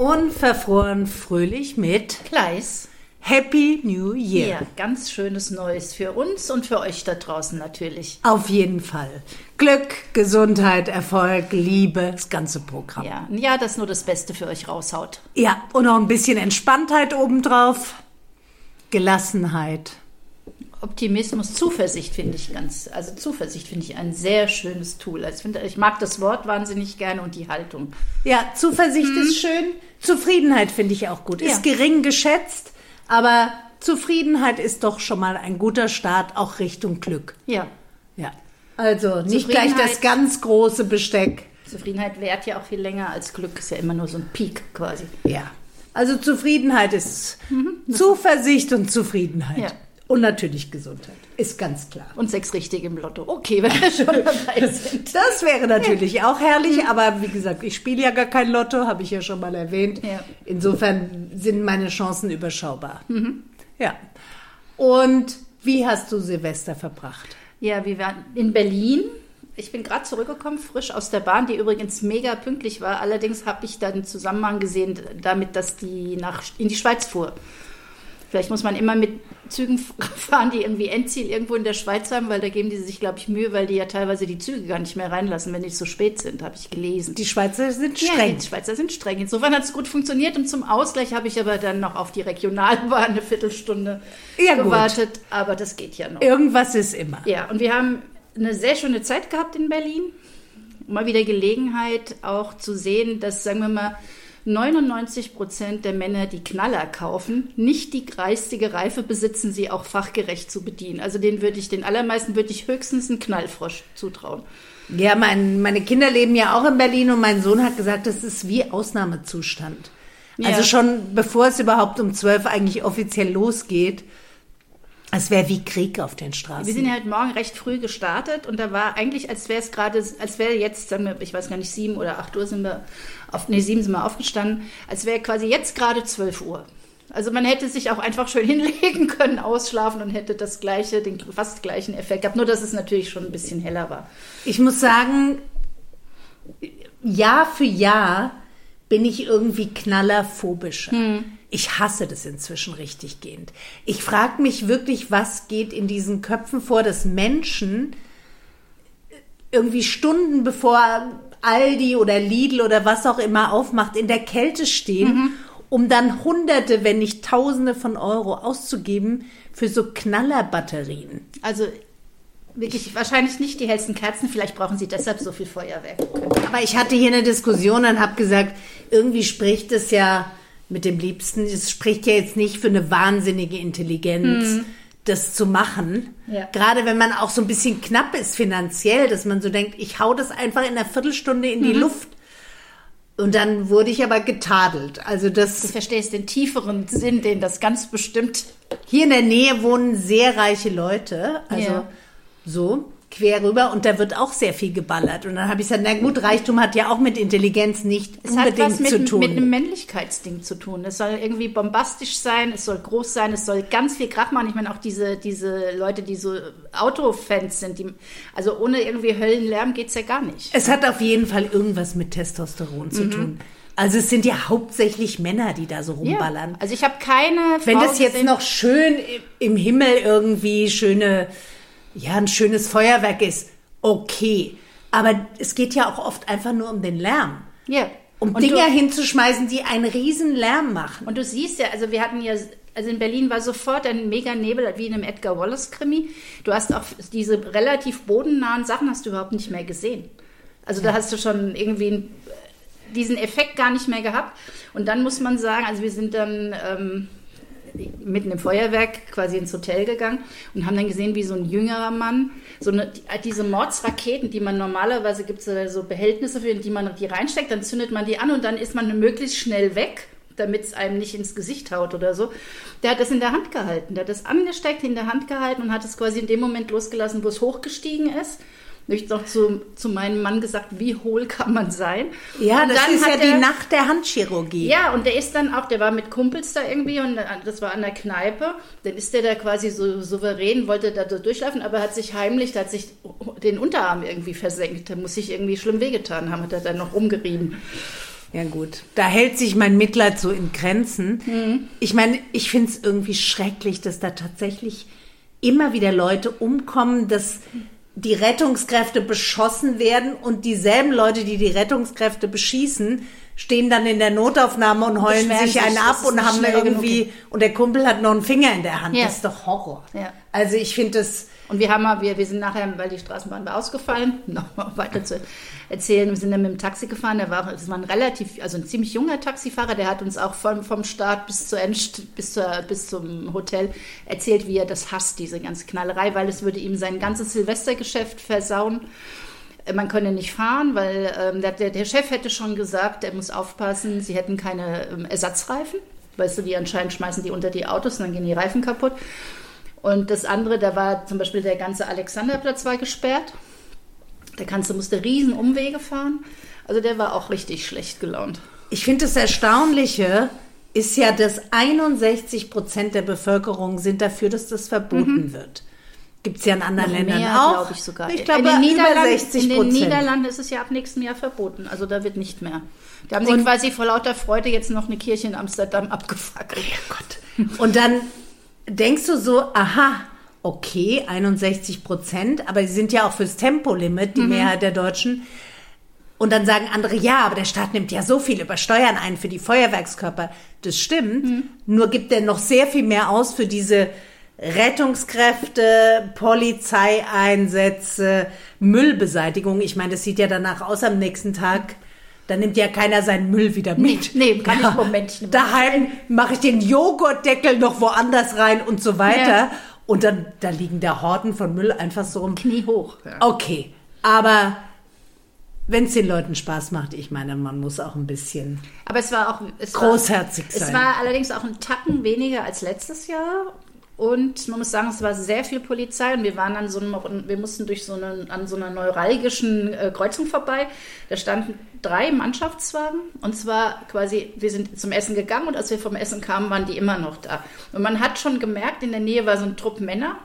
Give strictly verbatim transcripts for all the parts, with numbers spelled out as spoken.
Unverfroren fröhlich mit Kleis. Happy New Year. Ja, ganz schönes Neues für uns und für euch da draußen natürlich. Auf jeden Fall. Glück, Gesundheit, Erfolg, Liebe, das ganze Programm. Ja, ein Jahr, das nur das Beste für euch raushaut. Ja, und noch ein bisschen Entspanntheit obendrauf. Gelassenheit. Optimismus, Zuversicht finde ich ganz, also Zuversicht finde ich ein sehr schönes Tool. Also ich, finde, ich mag das Wort wahnsinnig gerne und die Haltung. Ja, Zuversicht hm. ist schön. Zufriedenheit finde ich auch gut. Ja. Ist gering geschätzt, aber Zufriedenheit ist doch schon mal ein guter Start, auch Richtung Glück. Ja. Ja. Also nicht gleich das ganz große Besteck. Zufriedenheit währt ja auch viel länger als Glück, ist ja immer nur so ein Peak quasi. Ja. Also Zufriedenheit ist mhm. Zuversicht und Zufriedenheit. Ja. Und natürlich Gesundheit, ist ganz klar. Und sechs Richtige im Lotto. Okay, wenn wir schon dabei sind. Das wäre natürlich ja. auch herrlich, mhm. aber wie gesagt, ich spiele ja gar kein Lotto, habe ich ja schon mal erwähnt. Ja. Insofern sind meine Chancen überschaubar. Mhm. Ja. Und wie hast du Silvester verbracht? Ja, wir waren in Berlin. Ich bin gerade zurückgekommen, frisch aus der Bahn, die übrigens mega pünktlich war. Allerdings habe ich dann einen Zusammenhang gesehen damit, dass die nach, in die Schweiz fuhr. Vielleicht muss man immer mit Zügen fahren, die irgendwie Endziel irgendwo in der Schweiz haben, weil da geben die sich, glaube ich, Mühe, weil die ja teilweise die Züge gar nicht mehr reinlassen, wenn die so spät sind, habe ich gelesen. Die Schweizer sind streng. Ja, die Schweizer sind streng. Insofern hat es gut funktioniert und zum Ausgleich habe ich aber dann noch auf die Regionalbahn eine Viertelstunde ja, gewartet. Gut. Aber das geht ja noch. Irgendwas ist immer. Ja, und wir haben eine sehr schöne Zeit gehabt in Berlin. Mal wieder Gelegenheit auch zu sehen, dass, sagen wir mal, neunundneunzig Prozent der Männer, die Knaller kaufen, nicht die geistige Reife besitzen, sie auch fachgerecht zu bedienen. Also den würde ich, den allermeisten würde ich höchstens einen Knallfrosch zutrauen. Ja, mein, meine Kinder leben ja auch in Berlin und mein Sohn hat gesagt, das ist wie Ausnahmezustand. Ja. Also schon bevor es überhaupt um zwölf eigentlich offiziell losgeht, es wäre wie Krieg auf den Straßen. Wir sind ja heute Morgen recht früh gestartet und da war eigentlich, als wäre es gerade, als wäre jetzt, sagen wir, ich weiß gar nicht, sieben oder acht Uhr sind wir, auf, nee, sieben sind wir aufgestanden, als wäre quasi jetzt gerade zwölf Uhr. Also man hätte sich auch einfach schön hinlegen können, ausschlafen und hätte das gleiche, den fast gleichen Effekt gehabt, nur dass es natürlich schon ein bisschen heller war. Ich muss sagen, Jahr für Jahr bin ich irgendwie knallerphobischer. Hm. Ich hasse das inzwischen richtig gehend. Ich frage mich wirklich, was geht in diesen Köpfen vor, dass Menschen irgendwie Stunden bevor Aldi oder Lidl oder was auch immer aufmacht, in der Kälte stehen, mhm. um dann Hunderte, wenn nicht Tausende von Euro auszugeben für so Knallerbatterien. Also wirklich ich, wahrscheinlich nicht die hellsten Kerzen, vielleicht brauchen sie deshalb so viel Feuerwerk. Aber ich hatte hier eine Diskussion und habe gesagt, irgendwie spricht es ja mit dem Liebsten, es spricht ja jetzt nicht für eine wahnsinnige Intelligenz, hm. das zu machen. Ja. Gerade wenn man auch so ein bisschen knapp ist finanziell, dass man so denkt, ich hau das einfach in einer Viertelstunde in die mhm. Luft. Und dann wurde ich aber getadelt. Also das, du verstehst den tieferen Sinn, den das ganz bestimmt... Hier in der Nähe wohnen sehr reiche Leute, also ja. so quer rüber und da wird auch sehr viel geballert. Und dann habe ich gesagt, na gut, Reichtum hat ja auch mit Intelligenz nicht es unbedingt hat was mit, zu tun. mit einem Männlichkeitsding zu tun. Es soll irgendwie bombastisch sein, es soll groß sein, es soll ganz viel Krach machen. Ich meine auch diese, diese Leute, die so Autofans sind, die, also ohne irgendwie Höllenlärm geht's ja gar nicht. Es hat auf jeden Fall irgendwas mit Testosteron zu mhm. tun. Also es sind ja hauptsächlich Männer, die da so rumballern. Ja, also ich habe keine Frau Wenn das jetzt gesehen, noch schön im Himmel irgendwie schöne... ja, ein schönes Feuerwerk ist, okay. Aber es geht ja auch oft einfach nur um den Lärm. Ja. Um und Dinger du, hinzuschmeißen, die einen riesen Lärm machen. Und du siehst ja, also wir hatten ja, also in Berlin war sofort ein mega Nebel, wie in einem Edgar Wallace-Krimi. Du hast auch diese relativ bodennahen Sachen hast du überhaupt nicht mehr gesehen. Also ja. da hast du schon irgendwie diesen Effekt gar nicht mehr gehabt. Und dann muss man sagen, also wir sind dann... Ähm, mitten im Feuerwerk quasi ins Hotel gegangen und haben dann gesehen, wie so ein jüngerer Mann, so eine, diese Mordsraketen, die man normalerweise, gibt es so Behältnisse für, die man die reinsteckt, dann zündet man die an und dann ist man möglichst schnell weg, damit es einem nicht ins Gesicht haut oder so. Der hat das in der Hand gehalten, der hat das angesteckt, in der Hand gehalten und hat es quasi in dem Moment losgelassen, wo es hochgestiegen ist. Ich habe noch zu, zu meinem Mann gesagt, wie hohl kann man sein? Ja, und das ist ja der, die Nacht der Handchirurgie. Ja, und der ist dann auch, der war mit Kumpels da irgendwie und das war an der Kneipe. Dann ist der da quasi so souverän, wollte da so durchlaufen, aber hat sich heimlich, da hat sich den Unterarm irgendwie versenkt. Da muss sich irgendwie schlimm wehgetan haben, hat er dann noch rumgerieben. Ja gut, da hält sich mein Mitleid so in Grenzen. Mhm. Ich meine, ich finde es irgendwie schrecklich, dass da tatsächlich immer wieder Leute umkommen, dass die Rettungskräfte beschossen werden und dieselben Leute, die die Rettungskräfte beschießen, stehen dann in der Notaufnahme und heulen Beschweren sich einen sich, ab dass es und nicht haben schnell irgendwie, genug und der Kumpel hat noch einen Finger in der Hand. Ja. Das ist doch Horror. Ja. Also ich finde das... Und wir haben mal, wir, wir sind nachher, weil die Straßenbahn war ausgefallen, nochmal weiter zu erzählen, wir sind dann mit dem Taxi gefahren, der war, das war ein relativ, also ein ziemlich junger Taxifahrer, der hat uns auch vom, vom Start bis, zur End, bis, zur, bis zum Hotel erzählt, wie er das hasst, diese ganze Knallerei, weil es würde ihm sein ganzes Silvestergeschäft versauen. Man könne nicht fahren, weil ähm, der, der Chef hätte schon gesagt, er muss aufpassen, sie hätten keine ähm, Ersatzreifen, weißt du, die anscheinend schmeißen die unter die Autos und dann gehen die Reifen kaputt. Und das andere, da war zum Beispiel der ganze Alexanderplatz war gesperrt. Da kannst du, musste riesen Umwege fahren. Also der war auch richtig schlecht gelaunt. Ich finde das Erstaunliche ist ja, dass einundsechzig Prozent der Bevölkerung sind dafür, dass das verboten mhm. wird. Gibt es ja in anderen Noch Ländern mehr, auch. glaube ich sogar. Ich glaube, in den, Niederlanden, sechzig in den Niederlanden ist es ja ab nächstem Jahr verboten. Also da wird nicht mehr. Da haben sie und, quasi vor lauter Freude jetzt noch eine Kirche in Amsterdam abgefackelt. Oh Gott. Und dann denkst du so, aha, okay, einundsechzig Prozent, aber sie sind ja auch fürs Tempolimit, die mhm. Mehrheit der Deutschen. Und dann sagen andere, ja, aber der Staat nimmt ja so viel über Steuern ein für die Feuerwerkskörper. Das stimmt, mhm. nur gibt er noch sehr viel mehr aus für diese Rettungskräfte, Polizeieinsätze, Müllbeseitigung. Ich meine, das sieht ja danach aus am nächsten Tag. Da nimmt ja keiner seinen Müll wieder mit. Nee, nee kann ja. ich Momentchen. Daheim mache ich den Joghurtdeckel noch woanders rein und so weiter. Ja. Und dann da liegen da Horden von Müll einfach so rum. Knie hoch. Ja. Okay, aber wenn es den Leuten Spaß macht, ich meine, man muss auch ein bisschen aber es war auch, es großherzig war, sein. Es war allerdings auch ein Tacken weniger als letztes Jahr. Und man muss sagen, es war sehr viel Polizei und wir waren an so einem, wir mussten durch so eine, an so einer neuralgischen äh, Kreuzung vorbei. Da standen drei Mannschaftswagen und zwar quasi, wir sind zum Essen gegangen und als wir vom Essen kamen, waren die immer noch da. Und man hat schon gemerkt, in der Nähe war so ein Trupp Männer,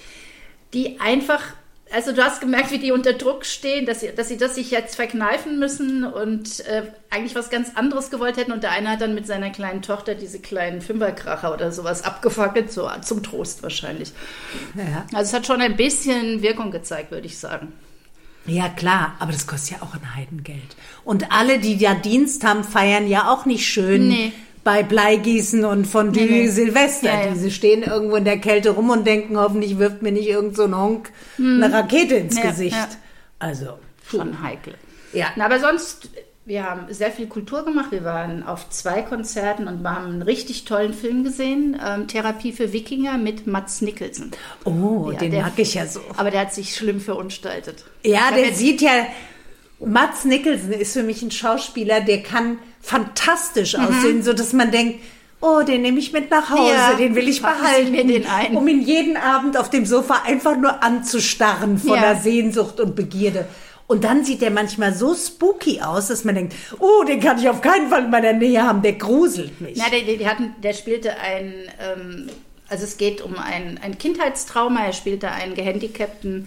die einfach, also du hast gemerkt, wie die unter Druck stehen, dass sie, dass sie das sich jetzt verkneifen müssen und äh, eigentlich was ganz anderes gewollt hätten. Und der eine hat dann mit seiner kleinen Tochter diese kleinen Fünferkracher oder sowas abgefackelt, so zum Trost wahrscheinlich. Ja. Also es hat schon ein bisschen Wirkung gezeigt, würde ich sagen. Ja klar, aber das kostet ja auch ein Heidengeld. Und alle, die ja Dienst haben, feiern ja auch nicht schön. Nee. Bei Bleigießen und Fondue nee, nee. Silvester. Ja, ja. Diese stehen irgendwo in der Kälte rum und denken, hoffentlich wirft mir nicht irgend so ein Honk hm. eine Rakete ins ja, Gesicht. Ja. Also schon heikel. Ja. Na, aber sonst, wir haben sehr viel Kultur gemacht. Wir waren auf zwei Konzerten und wir haben einen richtig tollen Film gesehen. Ähm, Therapie für Wikinger mit Mads Mikkelsen. Oh, ja, den der, mag ich ja so. Aber der hat sich schlimm verunstaltet. Ja, der sieht ja... Mads Mikkelsen ist für mich ein Schauspieler, der kann fantastisch mhm. aussehen, so dass man denkt, oh, den nehme ich mit nach Hause, ja, den will ich behalten, mir den ein. um ihn jeden Abend auf dem Sofa einfach nur anzustarren voller ja. Sehnsucht und Begierde. Und dann sieht der manchmal so spooky aus, dass man denkt, oh, den kann ich auf keinen Fall in meiner Nähe haben, der gruselt mich. Na, der, der, hatten, der spielte ein, ähm, also es geht um ein, ein Kindheitstrauma, er spielte einen gehandicapten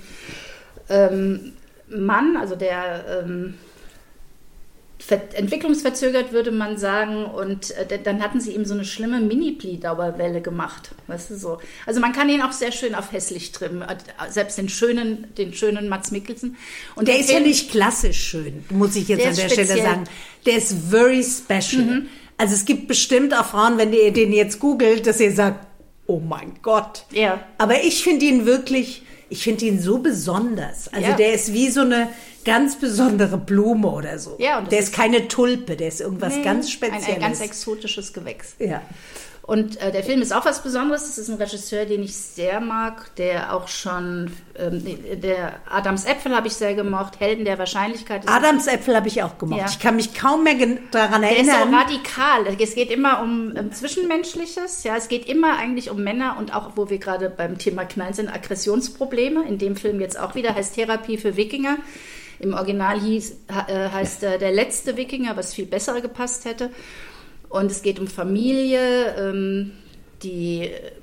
ähm, Mann, also der ähm, entwicklungsverzögert, würde man sagen, und äh, dann hatten sie ihm so eine schlimme Mini-Pli-Dauerwelle gemacht, weißt du so. Also man kann ihn auch sehr schön auf hässlich trimmen, selbst den schönen, den schönen Mads Mikkelsen. Und der, der ist Film, ja nicht klassisch schön, muss ich jetzt der an der Stelle sagen. Der ist very special. Mhm. Also es gibt bestimmt auch Frauen, wenn ihr den jetzt googelt, dass ihr sagt, oh mein Gott. Ja. Aber ich finde ihn wirklich... Ich finde ihn so besonders. Also ja. der ist wie so eine ganz besondere Blume oder so. Ja, und der ist, ist keine Tulpe, der ist irgendwas nee, ganz Spezielles. Ein, ein ganz exotisches Gewächs. Ja. Und äh, der Film ist auch was Besonderes. Das ist ein Regisseur, den ich sehr mag, der auch schon, ähm, der Adams Äpfel habe ich sehr gemocht, Helden der Wahrscheinlichkeit. Das Adams Äpfel habe ich auch gemocht. Ja. Ich kann mich kaum mehr gen- daran der erinnern. Der ist so radikal. Es geht immer um, um Zwischenmenschliches. Ja, es geht immer eigentlich um Männer und auch, wo wir gerade beim Thema Knallen sind, Aggressionsprobleme. In dem Film jetzt auch wieder, heißt Therapie für Wikinger. Im Original hieß, äh, heißt äh, Der letzte Wikinger, was viel besser gepasst hätte. Und es geht um Familie, ähm, die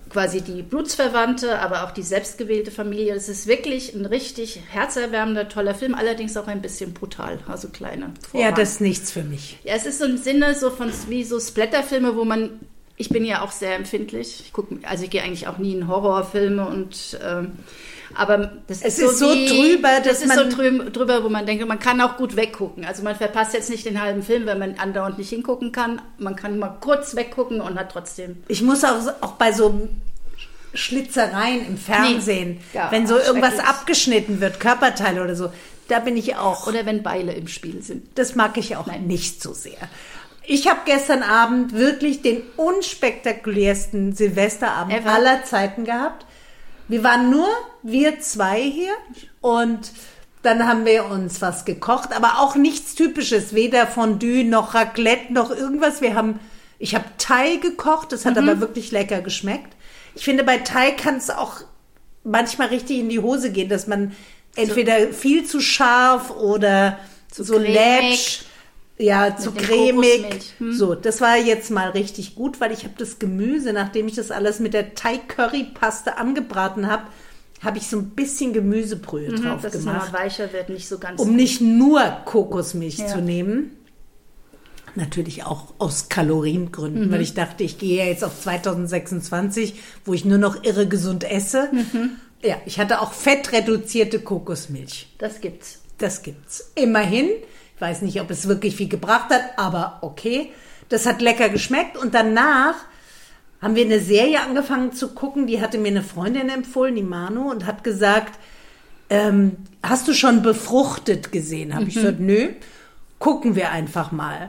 quasi die Blutsverwandte, aber auch die selbstgewählte Familie. Es ist wirklich ein richtig herzerwärmender, toller Film, allerdings auch ein bisschen brutal, also kleine Vorhaben. Ja, das ist nichts für mich. Ja, es ist so im Sinne so von wie so Splatterfilme, wo man, ich bin ja auch sehr empfindlich, ich gucke, also ich gehe eigentlich auch nie in Horrorfilme und ähm, aber das es ist, so, ist so wie, drüber, dass das ist man so drü- drüber, wo man denkt, man kann auch gut weggucken. Also man verpasst jetzt nicht den halben Film, wenn man andauernd nicht hingucken kann. Man kann mal kurz weggucken und hat trotzdem. Ich muss auch, auch bei so Schlitzereien im Fernsehen, Nee. Ja, wenn so irgendwas schrecklich. abgeschnitten wird, Körperteile oder so, da bin ich auch. Oder wenn Beile im Spiel sind. Das mag ich auch Nein. nicht so sehr. Ich habe gestern Abend wirklich den unspektakulärsten Silvesterabend Ever. aller Zeiten gehabt. Wir waren nur wir zwei hier und dann haben wir uns was gekocht, aber auch nichts Typisches, weder Fondue noch Raclette noch irgendwas. Wir haben, ich habe Thai gekocht, das hat Mhm. aber wirklich lecker geschmeckt. Ich finde, bei Thai kann es auch manchmal richtig in die Hose gehen, dass man entweder viel zu scharf oder Zu so cremig. läppisch, ja, zu den cremig. Kokosmilch. Hm. So, das war jetzt mal richtig gut, weil ich habe das Gemüse, nachdem ich das alles mit der Thai-Curry-Paste angebraten habe, habe ich so ein bisschen Gemüsebrühe Mhm, drauf dass es gemacht, mal weicher wird, nicht so ganz. um nicht nur Kokosmilch Ja. zu nehmen. Natürlich auch aus Kaloriengründen, Mhm. weil ich dachte, ich gehe ja jetzt auf zweitausendsechsundzwanzig, wo ich nur noch irre gesund esse. Mhm. Ja, ich hatte auch fettreduzierte Kokosmilch. Das gibt's. Das gibt's. Immerhin. Ich weiß nicht, ob es wirklich viel gebracht hat, aber okay. Das hat lecker geschmeckt. Und danach haben wir eine Serie angefangen zu gucken. Die hatte mir eine Freundin empfohlen, die Manu, und hat gesagt, ähm, hast du schon Befruchtet gesehen? Habe ich gesagt, nö. Gucken wir einfach mal.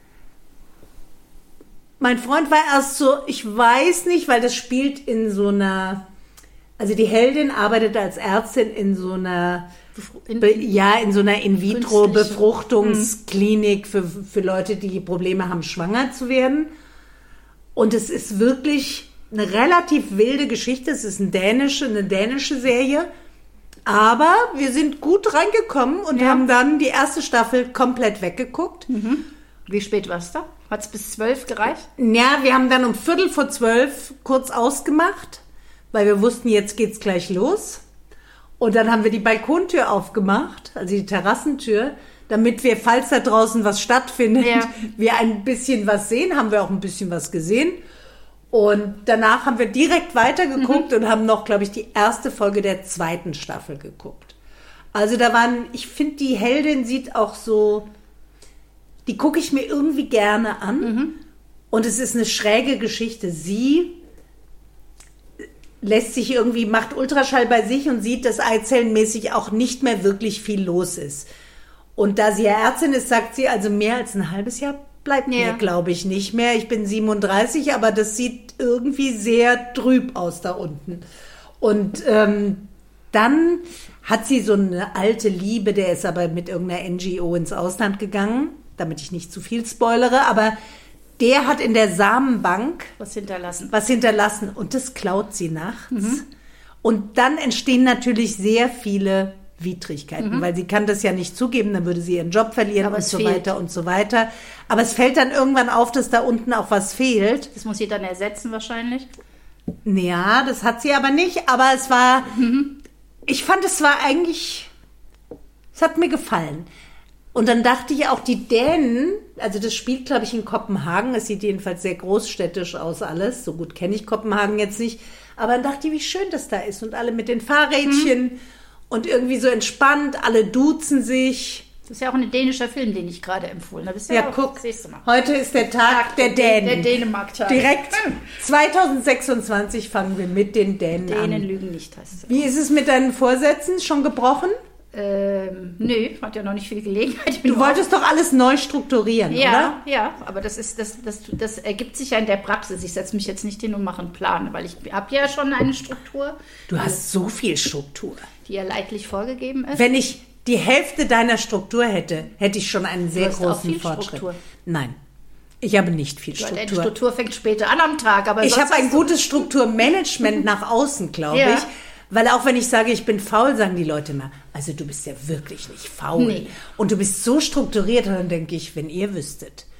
Mein Freund war erst so, ich weiß nicht, weil das spielt in so einer, also die Heldin arbeitet als Ärztin in so einer, In- Be, ja, in so einer Künstliche. In-vitro-Befruchtungsklinik für, für Leute, die Probleme haben, schwanger zu werden. Und es ist wirklich eine relativ wilde Geschichte. Es ist eine dänische, eine dänische Serie. Aber wir sind gut reingekommen und Ja. haben dann die erste Staffel komplett weggeguckt. Wie spät war's da? Hat es bis zwölf gereicht? Ja, wir haben dann um Viertel vor zwölf kurz ausgemacht, weil wir wussten, jetzt geht's gleich los. Und dann haben wir die Balkontür aufgemacht, also die Terrassentür, damit wir, falls da draußen was stattfindet, Ja. wir ein bisschen was sehen. Haben wir auch ein bisschen was gesehen. Und danach haben wir direkt weitergeguckt und haben noch, glaube ich, die erste Folge der zweiten Staffel geguckt. Also da waren, ich finde, die Heldin sieht auch so, die gucke ich mir irgendwie gerne an. Und es ist eine schräge Geschichte. Sie lässt sich irgendwie, macht Ultraschall bei sich und sieht, dass eizellenmäßig auch nicht mehr wirklich viel los ist. Und da sie ja Ärztin ist, sagt sie, also mehr als ein halbes Jahr bleibt Ja. mir, glaube ich, nicht mehr. Ich bin siebenunddreißig, aber das sieht irgendwie sehr trüb aus da unten. Und ähm, dann hat sie so eine alte Liebe, der ist aber mit irgendeiner N G O ins Ausland gegangen, damit ich nicht zu viel spoilere, aber der hat in der Samenbank Was hinterlassen. was hinterlassen und das klaut sie nachts. Und dann entstehen natürlich sehr viele Widrigkeiten, weil sie kann das ja nicht zugeben, dann würde sie ihren Job verlieren Aber und es so fehlt. weiter und so weiter. Aber es fällt dann irgendwann auf, dass da unten auch was fehlt. Das muss sie dann ersetzen wahrscheinlich. Ja, das hat sie aber nicht, aber es war, ich fand, es war eigentlich, es hat mir gefallen. Und dann dachte ich auch, die Dänen, also das spielt, glaube ich, in Kopenhagen, es sieht jedenfalls sehr großstädtisch aus alles, so gut kenne ich Kopenhagen jetzt nicht, aber dann dachte ich, wie schön das da ist und alle mit den Fahrrädchen und irgendwie so entspannt, alle duzen sich. Das ist ja auch ein dänischer Film, den ich gerade empfohlen habe. Ist Ja, auch, guck, siehst du mal. heute ist der Tag der Dänen. Der Dänemark-Tag. Direkt zweitausendsechsundzwanzig fangen wir mit den Dänen, Dänen an. lügen nicht, heißt es. Wie ist es mit deinen Vorsätzen? Schon gebrochen? Ähm, nö, hat ja noch nicht viel Gelegenheit. Ich bin Du wolltest doch alles neu strukturieren, Ja, ja, aber das ist das, das, das ergibt sich ja in der Praxis. Ich setze mich jetzt nicht hin und mache einen Plan, weil ich habe ja schon eine Struktur, Du hast so viel Struktur. die ja leitlich vorgegeben ist. Wenn ich die Hälfte deiner Struktur hätte, hätte ich schon einen sehr Du hast auch großen viel Fortschritt. Struktur. Nein, ich habe nicht viel Deine Struktur. Struktur fängt später an am Tag, aber Ich sonst habe ein hast du- gutes Strukturmanagement nach außen, glaube Ja. ich. Weil auch wenn ich sage, ich bin faul, sagen die Leute immer, also du bist ja wirklich nicht faul. Nee. Und du bist so strukturiert. Und dann denke ich, wenn ihr wüsstet,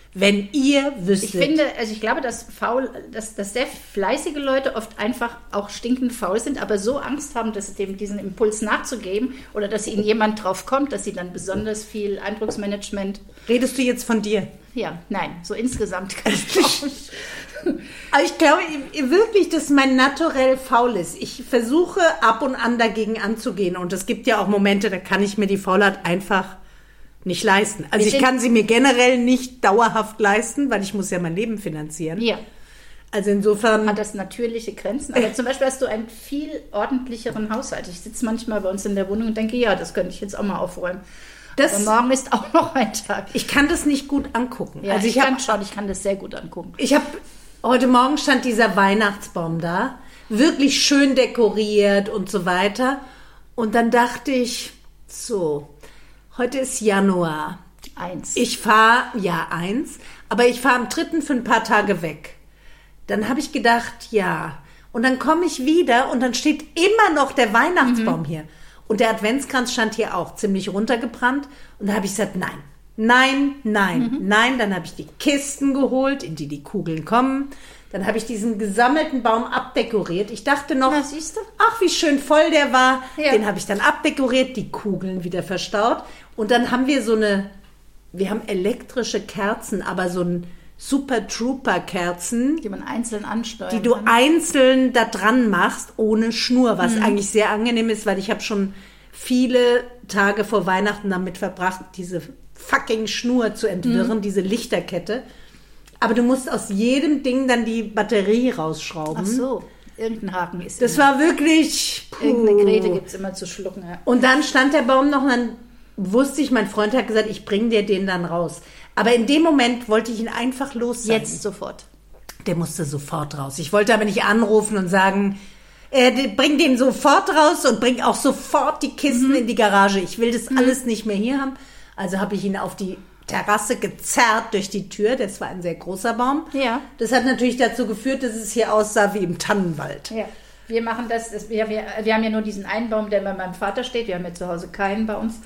Wenn ihr wüsstet. Ich finde, also ich glaube, dass faul, dass, dass sehr fleißige Leute oft einfach auch stinkend faul sind, aber so Angst haben, dass dem diesen Impuls nachzugeben oder dass ihnen jemand drauf kommt, dass sie dann besonders viel Eindrucksmanagement. Redest du jetzt von dir? Ja, nein, so insgesamt kann ich auch nicht. Aber ich glaube wirklich, dass mein Naturell faul ist. Ich versuche ab und an dagegen anzugehen. Und es gibt ja auch Momente, da kann ich mir die Faulheit einfach nicht leisten. Also ich kann sie mir generell nicht dauerhaft leisten, weil ich muss ja mein Leben finanzieren. Ja. Also insofern... Hat das natürliche Grenzen. Aber zum Beispiel hast du einen viel ordentlicheren Haushalt. Ich sitze manchmal bei uns in der Wohnung und denke, ja, das könnte ich jetzt auch mal aufräumen. Das, aber morgen ist auch noch ein Tag. Ich kann das nicht gut angucken. Ja, also ich, ich hab, kann schon, ich kann das sehr gut angucken. Ich habe... Heute Morgen stand dieser Weihnachtsbaum da, wirklich schön dekoriert und so weiter. Und dann dachte ich, so, heute ist Januar. Eins. Ich fahre, ja, eins, aber ich fahre am dritten für ein paar Tage weg. Dann habe ich gedacht, ja. Und dann komme ich wieder und dann steht immer noch der Weihnachtsbaum mhm. hier. Und der Adventskranz stand hier auch ziemlich runtergebrannt. Und da habe ich gesagt, nein. Nein, nein, mhm. nein. Dann habe ich die Kisten geholt, in die die Kugeln kommen. Dann habe ich diesen gesammelten Baum abdekoriert. Ich dachte noch, Na, siehst du? ach, wie schön voll der war. Ja. Den habe ich dann abdekoriert, die Kugeln wieder verstaut. Und dann haben wir so eine, wir haben elektrische Kerzen, aber so ein Super Trooper Kerzen. Die man einzeln ansteuern Die du kann. einzeln da dran machst, ohne Schnur. Was mhm. eigentlich sehr angenehm ist, weil ich habe schon viele Tage vor Weihnachten damit verbracht, diese fucking Schnur zu entwirren, mhm. diese Lichterkette. Aber du musst aus jedem Ding dann die Batterie rausschrauben. Ach so, irgendein Haken ist Das immer. war wirklich... Puh. Irgendeine Grete gibt es immer zu schlucken. Ja. Und dann stand der Baum noch und dann wusste ich, mein Freund hat gesagt, ich bringe dir den dann raus. Aber in dem Moment wollte ich ihn einfach los sein. Jetzt sofort. Der musste sofort raus. Ich wollte aber nicht anrufen und sagen... Äh, bring den sofort raus und bring auch sofort die Kisten mhm. in die Garage. Ich will das mhm. alles nicht mehr hier haben. Also habe ich ihn auf die Terrasse gezerrt durch die Tür. Das war ein sehr großer Baum. Ja. Das hat natürlich dazu geführt, dass es hier aussah wie im Tannenwald. Ja. Wir machen das, das wir, wir, wir haben ja nur diesen einen Baum, der bei meinem Vater steht. Wir haben ja zu Hause keinen bei uns.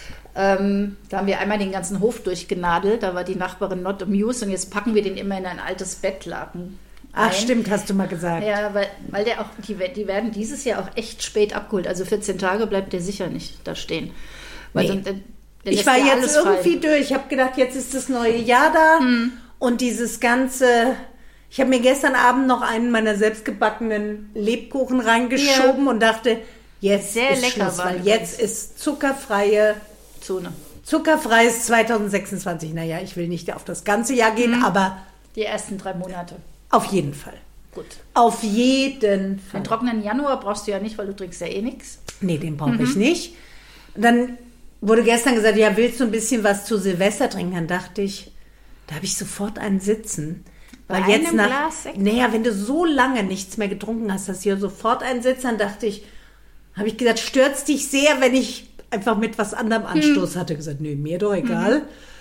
Ähm, da haben wir einmal den ganzen Hof durchgenadelt. Da war die Nachbarin not amused und jetzt packen wir den immer in ein altes Bettlaken. Ach, ein. Stimmt, hast du mal gesagt. Ja, weil, weil der auch, die, die werden dieses Jahr auch echt spät abgeholt. Also vierzehn Tage bleibt der sicher nicht da stehen. Weil Nee. dann, dann, dann Ich lässt war der jetzt alles irgendwie fallen. durch. Ich habe gedacht, jetzt ist das neue Jahr da. Hm. Und dieses ganze... Ich habe mir gestern Abend noch einen meiner selbstgebackenen Lebkuchen reingeschoben Ja. und dachte, jetzt Sehr ist lecker Schluss, war weil übrigens. jetzt ist zuckerfreie... Zone. Zuckerfreies zwanzig sechsundzwanzig. Naja, ich will nicht auf das ganze Jahr gehen, Mhm. aber Die ersten drei Monate. auf jeden Fall. Gut. Auf jeden Fall. Den trockenen Januar brauchst du ja nicht, weil du trinkst ja eh nichts. Nee, den brauche ich nicht. Und dann wurde gestern gesagt, ja, willst du ein bisschen was zu Silvester trinken? Dann dachte ich, da habe ich sofort einen Sitzen. Bei Weil jetzt einem nach, Glas Sekt? naja, wenn du so lange nichts mehr getrunken hast, hast du hier sofort einen Sitzen. Dann dachte ich, habe ich gesagt, stört's dich sehr, wenn ich einfach mit was anderem Anstoß Hm. hatte? Gesagt, nö, mir doch egal.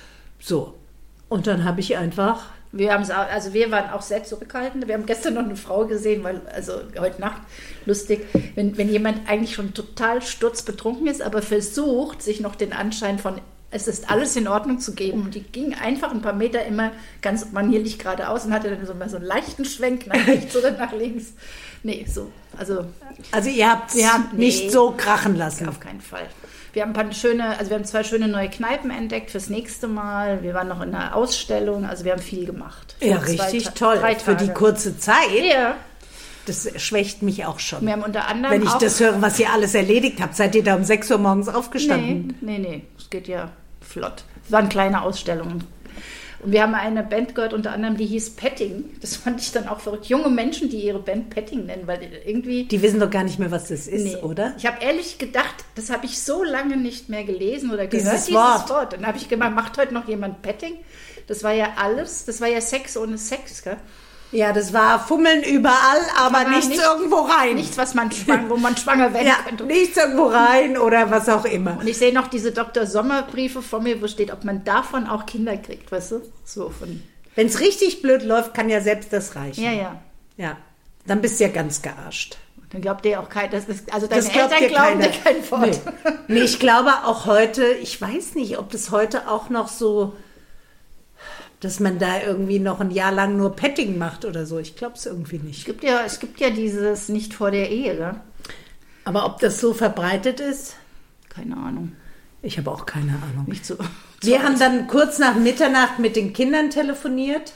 So. Und dann habe ich einfach... Wir haben also wir waren auch sehr zurückhaltend. Wir haben gestern noch eine Frau gesehen, weil, also heute Nacht, lustig, wenn, wenn jemand eigentlich schon total sturzbetrunken ist, aber versucht, sich noch den Anschein von, es ist alles in Ordnung zu geben. Und die ging einfach ein paar Meter immer ganz manierlich geradeaus und hatte dann so mal so einen leichten Schwenk nach rechts oder nach links. Nee, so, also... Also ihr habt Wir haben- nicht nee. so krachen lassen. Auf keinen Fall. Wir haben ein paar schöne, also wir haben zwei schöne neue Kneipen entdeckt fürs nächste Mal. Wir waren noch in einer Ausstellung, also wir haben viel gemacht. Ja, Für zwei richtig Ta- toll. drei Für die Tage. kurze Zeit. Ja. Das schwächt mich auch schon. Wir haben unter anderem Wenn ich auch, das höre, was ihr alles erledigt habt. Seid ihr da um sechs Uhr morgens aufgestanden? Nee, nee, nee, es geht ja flott. Es waren kleine Ausstellungen. Und wir haben eine Band gehört, unter anderem, die hieß Petting. Das fand ich dann auch verrückt. Junge Menschen, die ihre Band Petting nennen, weil irgendwie... Die wissen doch gar nicht mehr, was das ist, Nee. oder? Ich habe ehrlich gedacht, das habe ich so lange nicht mehr gelesen oder gehört, Dieses dieses, Wort. Wort. Dann habe ich gemeint, macht heute noch jemand Petting? Das war ja alles, das war ja Sex ohne Sex, gell? Ja, das war Fummeln überall, aber, Aber nichts nicht- irgendwo rein. Nichts, was man schwang, wo man schwanger werden ja, könnte. nichts irgendwo rein oder was auch immer. Und ich sehe noch diese Doktor Sommer-Briefe von mir, wo steht, ob man davon auch Kinder kriegt, weißt du? So von... Wenn es richtig blöd läuft, kann ja selbst das reichen. Ja, ja. Ja, dann bist du ja ganz gearscht. Dann glaubt dir auch kein, das ist, also deine Das glaubt Eltern dir glauben keiner. dir kein Wort. Nee. nee, ich glaube auch heute, ich weiß nicht, ob das heute auch noch so dass man da irgendwie noch ein Jahr lang nur Petting macht oder so. Ich glaube es irgendwie nicht. Es gibt ja, es gibt ja dieses nicht vor der Ehe, gell? Aber ob das so verbreitet ist? Keine Ahnung. Ich habe auch keine Ahnung. Nicht so. Wir haben dann kurz nach Mitternacht mit den Kindern telefoniert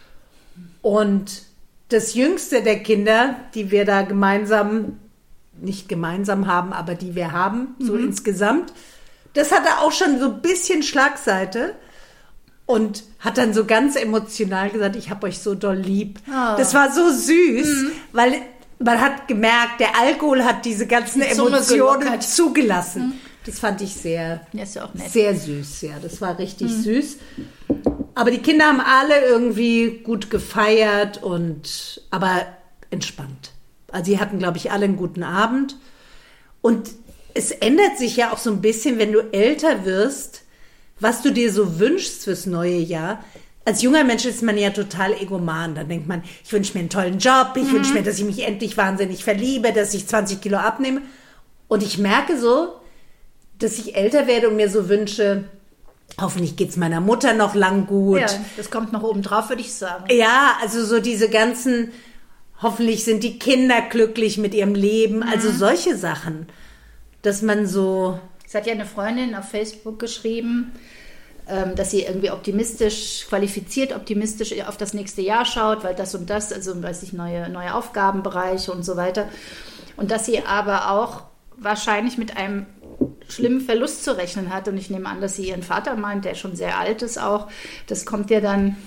und das jüngste der Kinder, die wir da gemeinsam, nicht gemeinsam haben, aber die wir haben, so mhm. insgesamt, das hatte auch schon so ein bisschen Schlagseite und hat dann so ganz emotional gesagt, ich habe euch so doll lieb. Oh. Das war so süß, mhm. weil man hat gemerkt, der Alkohol hat diese ganzen die Emotionen zugelassen. Mhm. Das fand ich sehr, ja, ist ja auch nett. Sehr süß. Ja, das war richtig mhm. süß. Aber die Kinder haben alle irgendwie gut gefeiert und aber entspannt. Also sie hatten, glaube ich, alle einen guten Abend. Und es ändert sich ja auch so ein bisschen, wenn du älter wirst, was du dir so wünschst fürs neue Jahr. Als junger Mensch ist man ja total egoman. Dann denkt man, ich wünsche mir einen tollen Job, ich mhm. wünsche mir, dass ich mich endlich wahnsinnig verliebe, dass ich zwanzig Kilo abnehme. Und ich merke so, dass ich älter werde und mir so wünsche, hoffentlich geht es meiner Mutter noch lang gut. Ja, das kommt noch oben drauf, würde ich sagen. Ja, also so diese ganzen, hoffentlich sind die Kinder glücklich mit ihrem Leben, mhm. also solche Sachen, dass man so... Es hat ja eine Freundin auf Facebook geschrieben, dass sie irgendwie optimistisch, qualifiziert optimistisch auf das nächste Jahr schaut, weil das und das, also weiß ich, neue, neue Aufgabenbereiche und so weiter. Und dass sie aber auch wahrscheinlich mit einem schlimmen Verlust zu rechnen hat. Und ich nehme an, dass sie ihren Vater meint, der schon sehr alt ist auch. Das kommt ja dann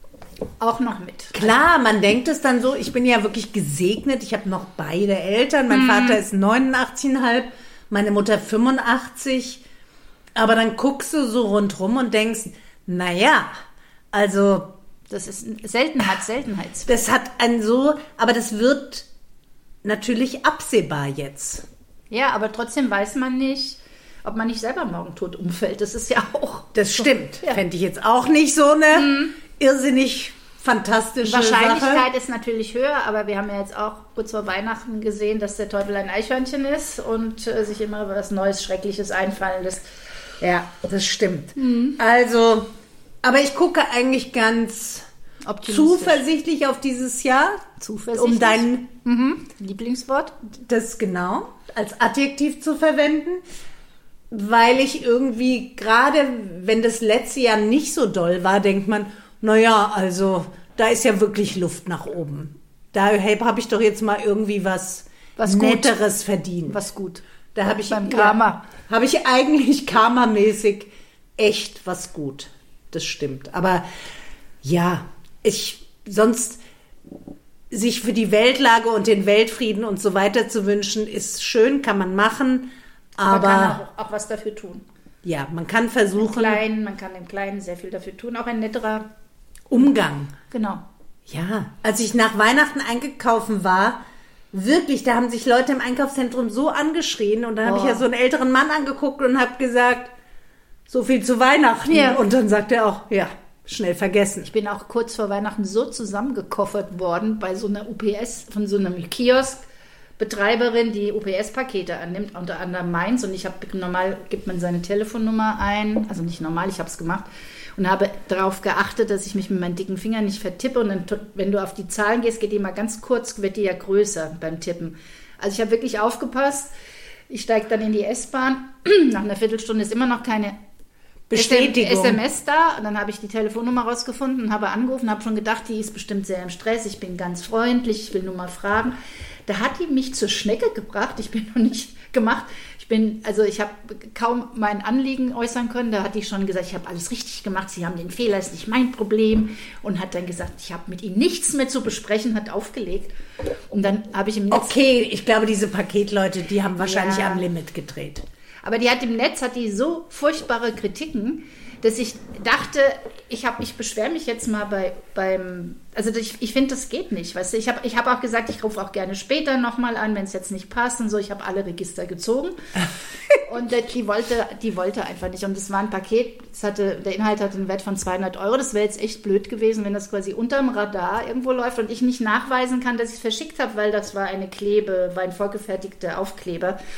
auch noch mit. Klar, man denkt es dann so, ich bin ja wirklich gesegnet. Ich habe noch beide Eltern. Mein mhm. Vater ist neunundachtzig Komma fünf, meine Mutter fünfundachtzig. Aber dann guckst du so rundrum und denkst, naja, also... Das ist Seltenheit, Seltenheits. Das hat ein so, aber das wird natürlich absehbar jetzt. Ja, aber trotzdem weiß man nicht, ob man nicht selber morgen tot umfällt. Das ist ja auch... Das stimmt. Ja. Fände ich jetzt auch nicht so eine mhm. irrsinnig fantastische Wahrscheinlichkeit Sache. Ist natürlich höher, aber wir haben ja jetzt auch kurz vor Weihnachten gesehen, dass der Teufel ein Eichhörnchen ist und äh, sich immer was Neues, Schreckliches einfallen lässt. Ja, das stimmt. Mhm. Also, aber ich gucke eigentlich ganz zuversichtlich auf dieses Jahr. Zuversichtlich? Um dein mhm. Lieblingswort? Das genau, als Adjektiv zu verwenden, weil ich irgendwie, gerade wenn das letzte Jahr nicht so doll war, denkt man, naja, also da ist ja wirklich Luft nach oben. Da hey, habe ich doch jetzt mal irgendwie was, was Netteres gut. verdient. Was gut. Da habe ich beim Karma. Ja, habe ich eigentlich karmamäßig echt was gut. Das stimmt. Aber ja, ich sonst sich für die Weltlage und den Weltfrieden und so weiter zu wünschen, ist schön, kann man machen. Aber man kann auch, auch was dafür tun. Ja, man kann versuchen. Im Kleinen, man kann im Kleinen sehr viel dafür tun. Auch ein netterer Umgang. Genau. Ja, als ich nach Weihnachten eingekauft war, wirklich, da haben sich Leute im Einkaufszentrum so angeschrien und dann habe oh. ich ja so einen älteren Mann angeguckt und habe gesagt, so viel zu Weihnachten. Ja. Und dann sagt er auch, ja, schnell vergessen. Ich bin auch kurz vor Weihnachten so zusammengekoffert worden bei so einer U P S, von so einem Kioskbetreiberin, die U P S-Pakete annimmt, unter anderem meins. Und ich habe normal, gibt man seine Telefonnummer ein, also nicht normal, ich habe es gemacht. Und habe darauf geachtet, dass ich mich mit meinen dicken Fingern nicht vertippe. Und dann, wenn du auf die Zahlen gehst, geht die mal ganz kurz, wird die ja größer beim Tippen. Also ich habe wirklich aufgepasst. Ich steige dann in die S-Bahn. Nach einer Viertelstunde ist immer noch keine Bestätigung. S M S da. Und dann habe ich die Telefonnummer rausgefunden und habe angerufen, habe schon gedacht, die ist bestimmt sehr im Stress. Ich bin ganz freundlich, ich will nur mal fragen. Da hat die mich zur Schnecke gebracht. Ich bin noch nicht gemacht. Ich bin, also ich habe kaum mein Anliegen äußern können. Da hatte ich schon gesagt, ich habe alles richtig gemacht. Sie haben den Fehler, ist nicht mein Problem. Und hat dann gesagt, ich habe mit Ihnen nichts mehr zu besprechen, hat aufgelegt. Und dann habe ich im Netz... Okay, ich glaube, diese Paketleute, die haben wahrscheinlich ja. am Limit gedreht. Aber die hat im Netz, hat die so furchtbare Kritiken, dass ich dachte, ich, hab, ich beschwere mich jetzt mal bei, beim, also ich, ich finde, das geht nicht, weißt du, ich habe ich hab auch gesagt, ich rufe auch gerne später nochmal an, wenn es jetzt nicht passt und so, ich habe alle Register gezogen und die wollte, die wollte einfach nicht und das war ein Paket, das hatte, der Inhalt hatte einen Wert von zweihundert Euro, das wäre jetzt echt blöd gewesen, wenn das quasi unterm Radar irgendwo läuft und ich nicht nachweisen kann, dass ich es verschickt habe, weil das war eine Klebe, war ein vorgefertigter Aufkleber.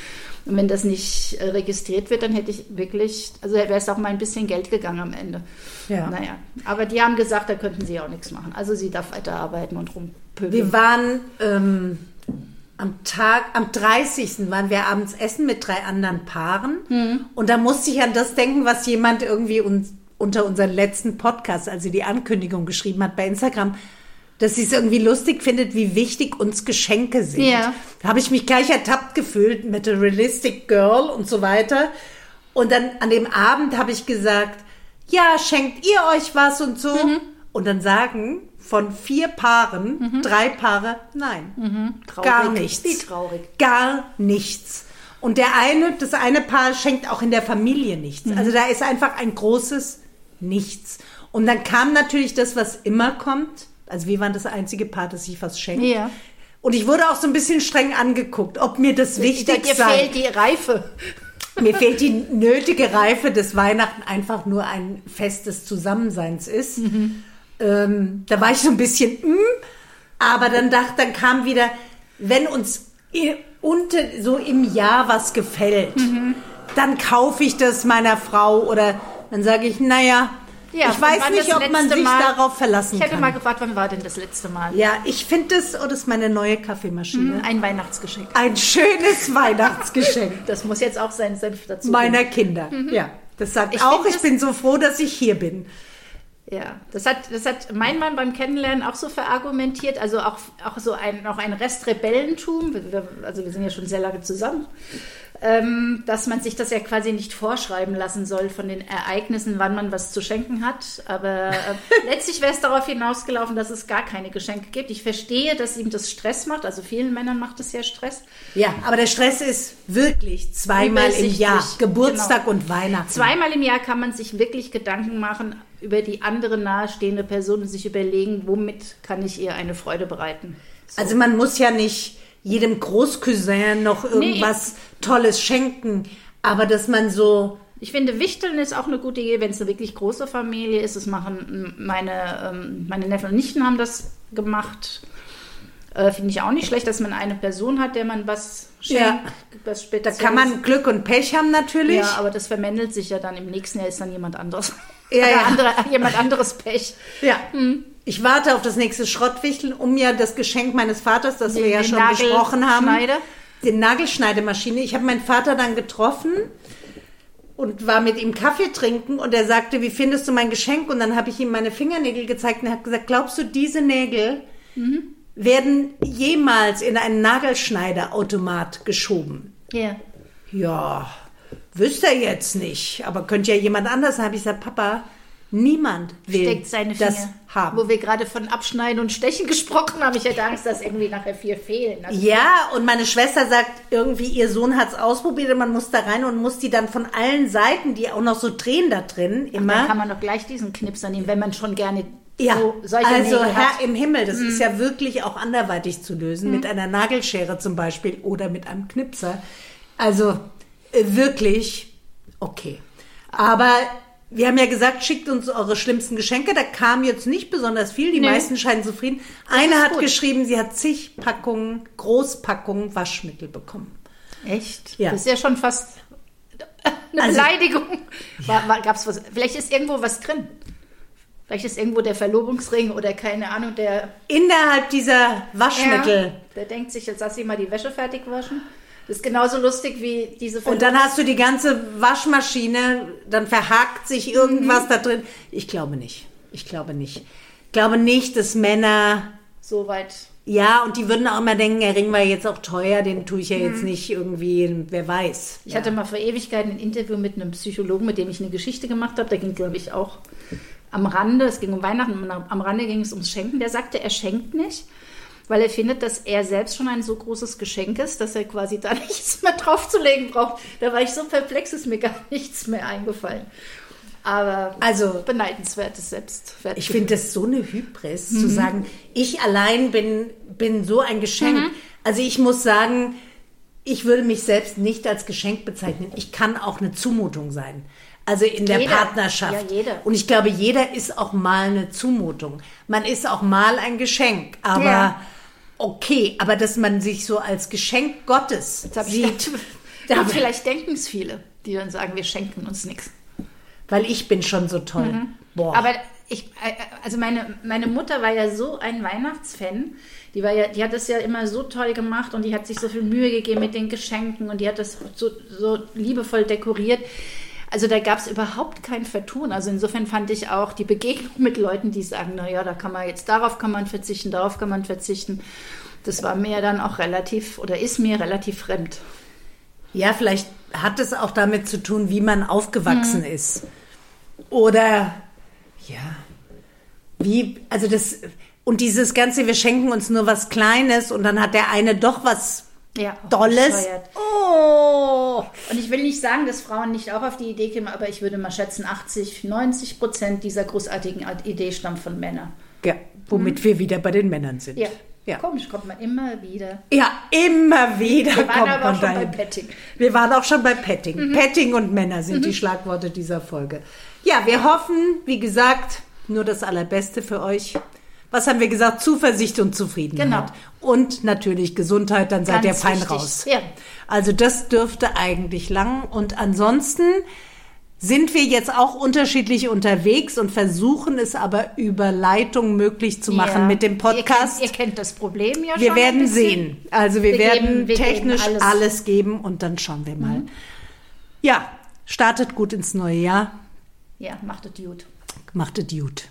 Und wenn das nicht äh, registriert wird, dann hätte ich wirklich, also wäre es auch mal ein bisschen Geld gegangen am Ende. Ja. Naja, aber die haben gesagt, da könnten sie auch nichts machen. Also sie darf weiterarbeiten und rumpöbeln. Wir waren ähm, am Tag, am dreißigsten waren wir abends essen mit drei anderen Paaren. Mhm. Und da musste ich an das denken, was jemand irgendwie uns unter unseren letzten Podcast, als sie die Ankündigung geschrieben hat bei Instagram, dass sie es irgendwie lustig findet, wie wichtig uns Geschenke sind. Ja. Da habe ich mich gleich ertappt gefühlt, Materialistic Girl und so weiter. Und dann an dem Abend habe ich gesagt, ja, schenkt ihr euch was und so? Mhm. Und dann sagen von vier Paaren, mhm. drei Paare, nein, mhm. gar nichts. Wie traurig. Gar nichts. Und der eine, das eine Paar schenkt auch in der Familie nichts. Mhm. Also da ist einfach ein großes Nichts. Und dann kam natürlich das, was immer kommt. Also wir waren das einzige Paar, das sich was schenkt. Ja. Und ich wurde auch so ein bisschen streng angeguckt, ob mir das wichtig sei. Mir fehlt die Reife. Mir fehlt die nötige Reife, dass Weihnachten einfach nur ein Fest des Zusammenseins ist. Mhm. Ähm, da war ich so ein bisschen, mm, aber dann dachte, dann kam wieder, wenn uns unter, so im Jahr was gefällt, mhm. dann kaufe ich das meiner Frau oder dann sage ich, naja, ja, ich weiß nicht, ob man sich Mal, darauf verlassen kann. Ich hätte kann. mal gefragt, wann war denn das letzte Mal? Ja, ich finde das, oh, das ist meine neue Kaffeemaschine. Hm, ein Weihnachtsgeschenk. Ein schönes Weihnachtsgeschenk. Das muss jetzt auch sein Senf dazu. Meiner Kinder, mhm. ja. Das sagt ich auch, ich bin so froh, dass ich hier bin. Ja, das hat, das hat mein Mann beim Kennenlernen auch so verargumentiert, also auch, auch so ein, noch ein Rest Rebellentum, also wir sind ja schon sehr lange zusammen, ähm, dass man sich das ja quasi nicht vorschreiben lassen soll von den Ereignissen, wann man was zu schenken hat, aber äh, letztlich wäre es darauf hinausgelaufen, dass es gar keine Geschenke gibt. Ich verstehe, dass ihm das Stress macht, also vielen Männern macht es ja Stress. Ja, aber der Stress ist wirklich zweimal im Jahr, Geburtstag genau. und Weihnachten. Zweimal im Jahr kann man sich wirklich Gedanken machen über die andere nahestehende Person und sich überlegen, womit kann ich ihr eine Freude bereiten. So. Also man muss ja nicht jedem Großcousin noch irgendwas nee. Tolles schenken, aber dass man so... Ich finde, Wichteln ist auch eine gute Idee, wenn es eine wirklich große Familie ist. Das machen meine, meine Neffen und Nichten haben das gemacht. Äh, finde ich auch nicht schlecht, dass man eine Person hat, der man was schenkt. Ja. Was Spezielles. Da kann man Glück und Pech haben natürlich. Ja, aber das vermändelt sich ja dann. Im nächsten Jahr ist dann jemand anderes. Ja, ja. Andere, jemand anderes Pech. Ja. Hm. Ich warte auf das nächste Schrottwichteln, um mir das Geschenk meines Vaters, das den, wir ja schon besprochen haben, den Nagelschneidemaschine. Ich habe meinen Vater dann getroffen und war mit ihm Kaffee trinken und er sagte, wie findest du mein Geschenk? Und dann habe ich ihm meine Fingernägel gezeigt und er hat gesagt, glaubst du, diese Nägel mhm. werden jemals in einen Nagelschneiderautomat geschoben? Ja. Ja, wüsste er jetzt nicht, aber könnte ja jemand anders sein. Habe ich gesagt, Papa, niemand will Steckt seine das Finger. haben. Wo wir gerade von Abschneiden und Stechen gesprochen haben, ich hätte Angst, dass irgendwie nachher vier fehlen. Also ja, und meine Schwester sagt irgendwie, ihr Sohn hat es ausprobiert und man muss da rein und muss die dann von allen Seiten, die auch noch so drehen da drin, immer. Ach, dann kann man doch gleich diesen Knipser nehmen, wenn man schon gerne ja, so solche also Nägel Herr hat. im Himmel, das mhm. ist ja wirklich auch anderweitig zu lösen, mhm. mit einer Nagelschere zum Beispiel oder mit einem Knipser. Also äh, wirklich okay. Aber wir haben ja gesagt, schickt uns eure schlimmsten Geschenke. Da kam jetzt nicht besonders viel. Die nee. meisten scheinen zufrieden. Das Eine hat gut. geschrieben, sie hat zig Packungen, Großpackungen Waschmittel bekommen. Echt? Ja. Das ist ja schon fast eine also, Beleidigung. War, war, gab's was? Vielleicht ist irgendwo was drin. Vielleicht ist irgendwo der Verlobungsring oder keine Ahnung, der... Innerhalb dieser Waschmittel. Ja, der denkt sich, jetzt lass ich mal die Wäsche fertig waschen. Das ist genauso lustig wie diese... Und dann hast du die ganze Waschmaschine, dann verhakt sich irgendwas mhm. da drin. Ich glaube nicht. Ich glaube nicht. Ich glaube nicht, dass Männer... So weit... Ja, und die würden auch immer denken, der Ring war jetzt auch teuer, den tue ich ja jetzt mhm. nicht irgendwie, wer weiß. Ich ja. hatte mal vor Ewigkeiten ein Interview mit einem Psychologen, mit dem ich eine Geschichte gemacht habe. Da ging, glaube ich, auch am Rande, es ging um Weihnachten, am Rande ging es ums Schenken. Der sagte, er schenkt nicht, weil er findet, dass er selbst schon ein so großes Geschenk ist, dass er quasi da nichts mehr draufzulegen braucht. Da war ich so perplex, ist mir gar nichts mehr eingefallen. Aber also beneidenswertes Selbstwertgefühl. Ich finde das so eine Hybris, mhm. zu sagen, ich allein bin, bin so ein Geschenk. Mhm. Also ich muss sagen, ich würde mich selbst nicht als Geschenk bezeichnen. Ich kann auch eine Zumutung sein. Also in der jeder. Partnerschaft. Ja, jeder. Und ich glaube, jeder ist auch mal eine Zumutung. Man ist auch mal ein Geschenk. Aber ja. okay, aber dass man sich so als Geschenk Gottes sieht, Ja, vielleicht denken es viele, die dann sagen, wir schenken uns nichts. Weil ich bin schon so toll. Mhm. Boah. Aber ich, also meine, meine Mutter war ja so ein Weihnachtsfan. Die, war ja, die hat das ja immer so toll gemacht und die hat sich so viel Mühe gegeben mit den Geschenken und die hat das so, so liebevoll dekoriert. Also da gab es überhaupt kein Vertun. Also insofern fand ich auch die Begegnung mit Leuten, die sagen, naja, da kann man jetzt, darauf kann man verzichten, darauf kann man verzichten. Das war mir dann auch relativ oder ist mir relativ fremd. Ja, vielleicht hat es auch damit zu tun, wie man aufgewachsen hm. ist. Oder, ja, wie, also das, und dieses Ganze, wir schenken uns nur was Kleines und dann hat der eine doch was ja, Dolles. Bescheuert. Oh! Und ich will nicht sagen, dass Frauen nicht auch auf die Idee kommen, aber ich würde mal schätzen, achtzig, neunzig Prozent dieser großartigen Idee stammt von Männern. Ja, womit hm. wir wieder bei den Männern sind. Ja. Ja. Komisch, kommt man immer wieder. Ja, immer wieder Wir waren kommt aber man auch schon dahin. bei Petting. Wir waren auch schon bei Petting. Mhm. Petting und Männer sind mhm. die Schlagworte dieser Folge. Ja, wir hoffen, wie gesagt, nur das Allerbeste für euch. Was haben wir gesagt? Zuversicht und Zufriedenheit. Genau. Und natürlich Gesundheit, dann seid Ganz ihr fein wichtig. raus. Ja. Also das dürfte eigentlich lang. Und ansonsten sind wir jetzt auch unterschiedlich unterwegs und versuchen es aber über Leitung möglich zu machen ja. mit dem Podcast. Ihr kennt, ihr kennt das Problem ja schon. Wir werden sehen. Also wir, wir werden geben, wir technisch geben alles. alles. geben und dann schauen wir mal. Mhm. Ja, startet gut ins neue Jahr. Ja, macht es gut. Macht es gut.